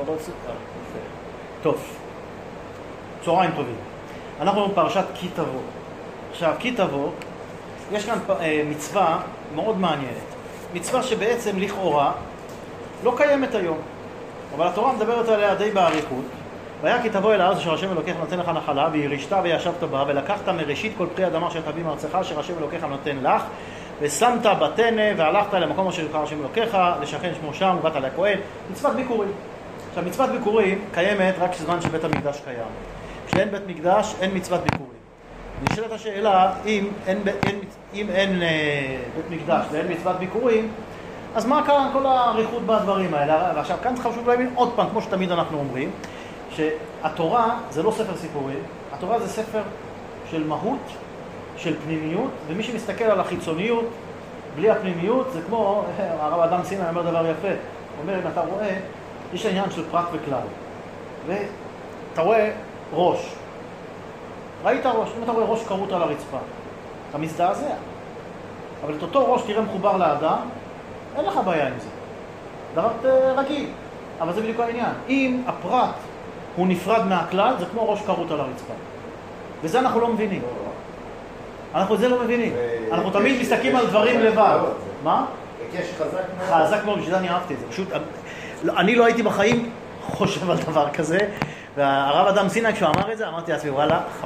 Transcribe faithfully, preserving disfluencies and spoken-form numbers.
טוב, צהריים טובים. אנחנו בפרשת כי תבוא. עכשיו, כי תבוא, יש כאן מצווה מאוד מעניינת. מצווה שבעצם לכאורה לא קיימת היום. אבל התורה מדברת עליה די באריכות. והיה כי תבוא אל הארץ אשר השם אלוקיך נותן לך נחלה, וירשת וישבת בה, ולקחת מראשית כל פרי אדמה אשר תביא מארצך, אשר השם אלוקיך נותן לך, ושמת בתנה, והלכת למקום אשר יקרא השם אלוקיך, לשכן שמו שם, ובאת לכהן. מצוות ביקורים. עכשיו, מצוות ביקורים קיימת רק בזמן שבית המקדש קיים. כשאין בית מקדש, אין מצוות ביקורים. נשאלת השאלה, אם אין, אין, אם אין אה, בית מקדש ואין מצוות ביקורים, אז מה כאן כל האריכות בדברים האלה? ועכשיו, כאן צריך חשוב להבין עוד פעם, כמו שתמיד אנחנו אומרים, שהתורה זה לא ספר סיפורים, התורה זה ספר של מהות, של פנימיות, ומי שמסתכל על החיצוניות, בלי הפנימיות, זה כמו, הרב אדם סיני אומר דבר יפה, הוא אומר, אם אתה רואה, יש העניין של פרט וכלל, ואתה רואה ראש, ראית ראש, אם אתה רואה ראש קרוט על הרצפה, אתה מזדעזע, אבל את אותו ראש תראה מחובר לאדם, אין לך בעיה עם זה, דבר רגיל, אבל זה בדיוק העניין, אם הפרט הוא נפרד מהכלל, זה כמו ראש קרוט על הרצפה, וזה אנחנו לא מבינים. אנחנו את זה לא מבינים. אנחנו תמיד מסתכלים על דברים לבד. מה? היקש חזק מאוד. חזק מאוד, בשביל זה אני אהבתי את זה. פשוט, אני לא הייתי בחיים חושב על דבר כזה, והרב אדם סיני כשהוא אמר את זה, אמרתי לעצמי, וואלה,